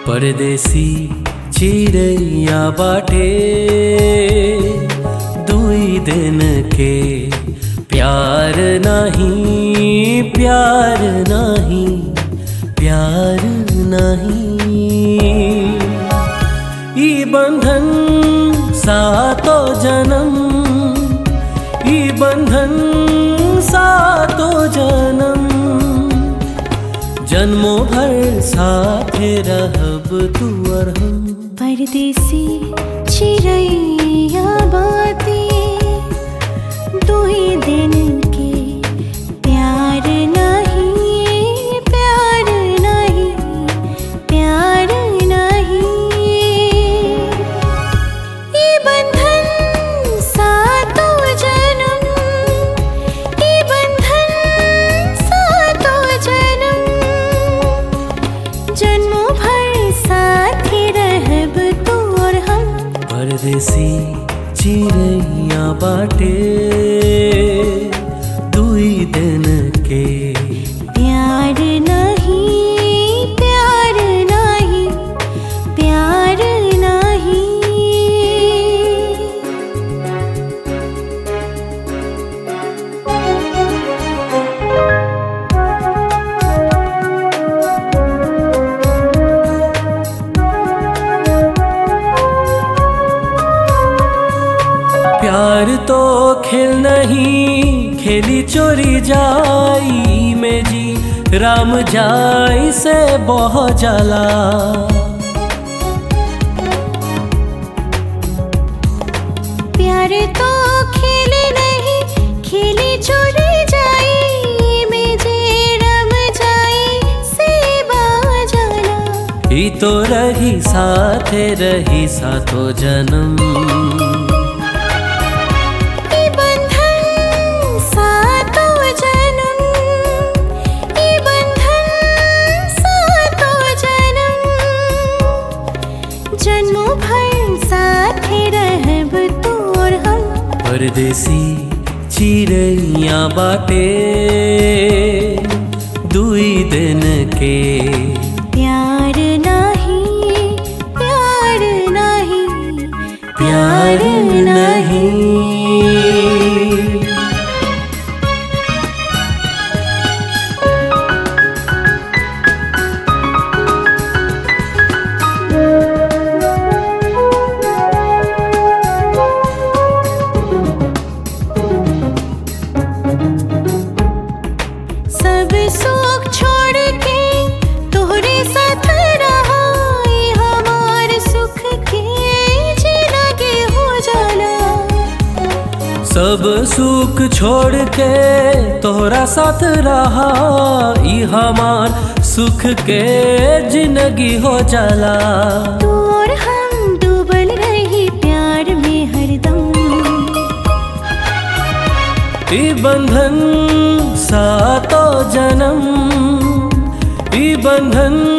परदेसी चिड़ैया बाटे दुई दिन के प्यार नहीं प्यार नहीं प्यार नहीं। ई बंधन सातो जन्म ई बंधन सातो जन्म जन्मों भर साथे रहब तू और हम। परदेसी चिड़ैया बाटे दुई दिन के प्यार नहीं प्यार नहीं प्यार नहीं। ये बंधन सातो जन्म ये बंधन सातो जन्म जन्मों भर साथे रहब तू और हम। परदेसी चिड़ैया बाटे दुई दिन के प्यार नहीं प्यार नहीं प्यार नहीं। प्यार तो खेल नहीं खेली चोरी जाई में जी राम जाई से बहुत जाला। प्यार तो खेले नहीं खेली चोरी जाई में जे रम जाई से बाजाला। ई तो रही सातो जन्म। जन्मों भर साथे रहब तू और हम। परदेसी चिड़ैया बाटे दुई दिन के प्यार नहीं प्यार नहीं प्यार नहीं। सब सुख छोड़ के तोहरे साथ रहा हमार सुख के जिंदगी हो जाला। सब सुख छोड़ के तोहरा साथ रहा ई हमार सुख के जिंदगी हो जाला। तू और हम डूबल रही प्यार में हरदम। ई बंधन सातो जन्म ई बंधन